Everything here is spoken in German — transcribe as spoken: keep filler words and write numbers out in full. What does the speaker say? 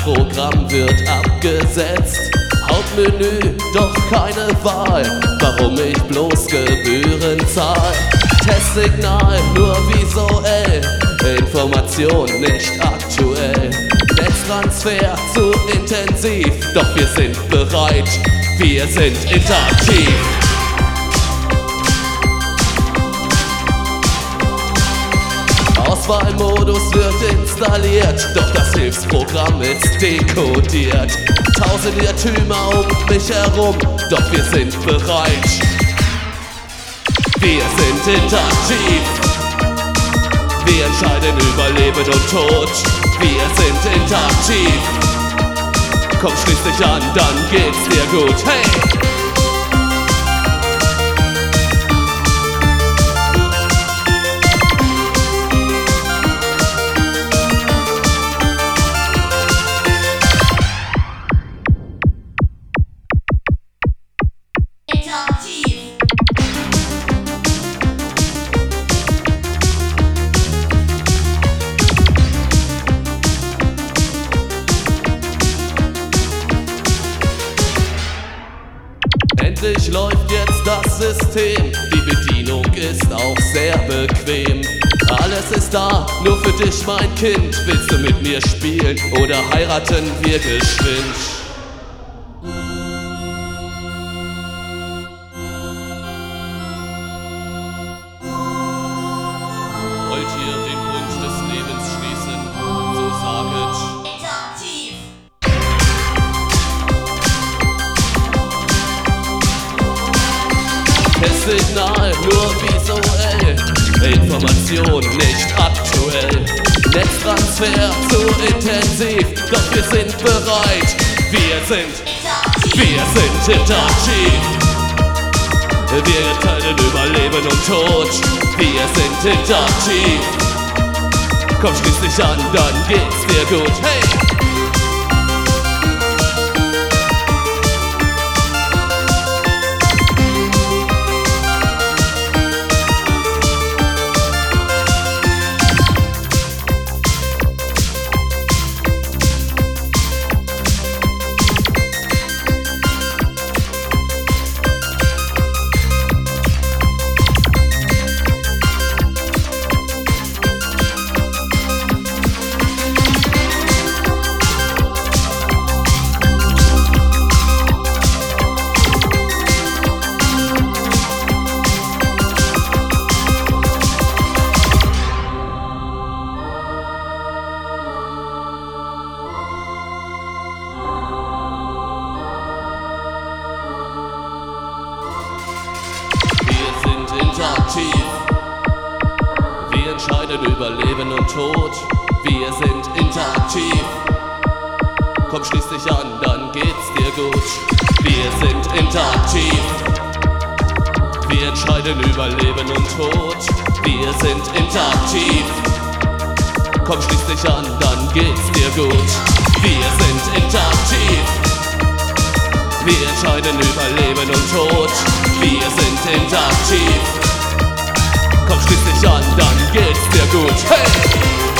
Programm wird abgesetzt. Hauptmenü, doch keine Wahl. Warum ich bloß Gebühren zahl? Testsignal, nur visuell. Information nicht aktuell. Netztransfer zu intensiv. Doch wir sind bereit, wir sind interaktiv. Auswahlmodus wird installiert, doch das Hilfsprogramm ist dekodiert. Tausend Irrtümer um mich herum, doch wir sind bereit. Wir sind interaktiv. Wir entscheiden über Leben und Tod. Wir sind interaktiv. Komm, schließ dich an, dann geht's dir gut. Hey! Endlich läuft jetzt das System, die Bedienung ist auch sehr bequem. Alles ist da, nur für dich mein Kind. Willst du mit mir spielen oder heiraten wir geschwind? Wollt ihr den Bund des Lebens schließen? So saget. Interaktiv. Testsignal, nur visuell. Information nicht aktuell. Netztransfer zu intensiv. Doch wir sind bereit. Wir sind, wir sind interaktiv. Wir entscheiden über Leben und Tod. Wir sind interaktiv. Komm, schließ dich an, dann geht's dir gut. Hey! Interaktiv. Wir entscheiden über Leben und Tod. Wir sind interaktiv. Komm, schließ dich an, dann geht's dir gut. Wir sind interaktiv. Wir entscheiden über Leben und Tod. Wir sind interaktiv. Komm, schließ dich an, dann geht's dir gut. Wir sind interaktiv. Wir entscheiden über Leben und Tod. Wir sind interaktiv. Komm, schließ dich an, dann geht's dir gut. Hey!